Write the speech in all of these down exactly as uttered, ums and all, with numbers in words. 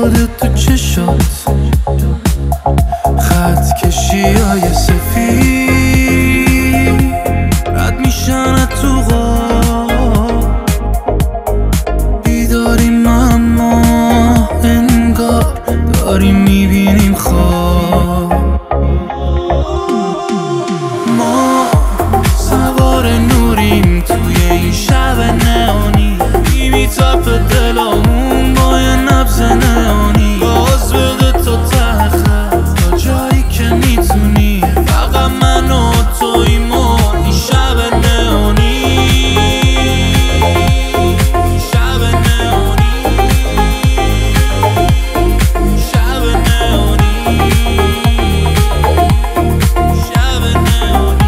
خودت تو چشات، خط کشی های سفید رد میشن تو غار. بیداریم اما انگار داریم میبینیم خواب. ما سوار نوریم توی این شب نئونی، میتاپ دلامون با یه نبض نئونی. باز بده تا ته خط تا جایی که میتونی، فقط من و توییم و این شب نئونی. شب نئونی، شب نئونی، شب نئونی.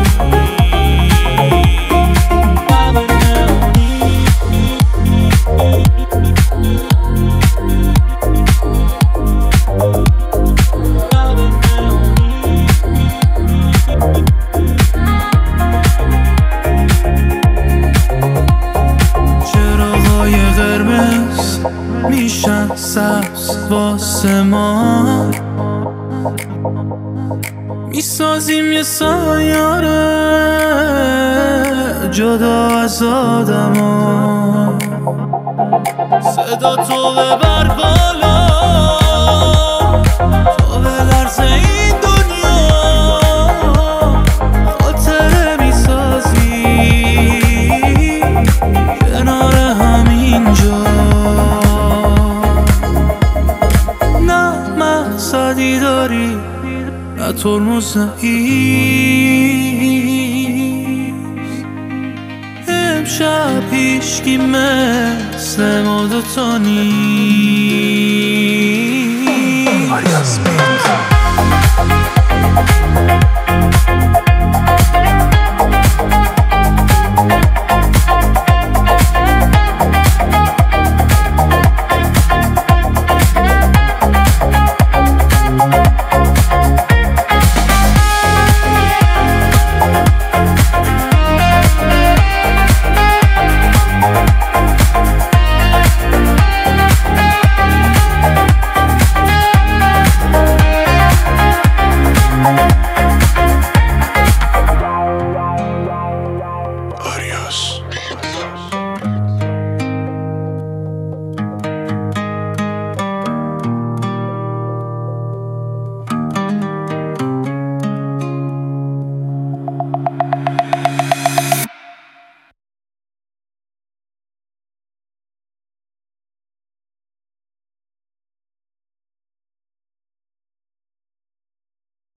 چراغای قرمز میشن سبز واسه ما، میسازیم یه سیاره جدا از آدما. صدا تو ببر بالا، تو بلرز این دنیا. خاطره میسازی کنار همینجا. نه مقصدی داری، نه ترمز، نه ایست. امشب هیچکی مثل ما دوتا نیست.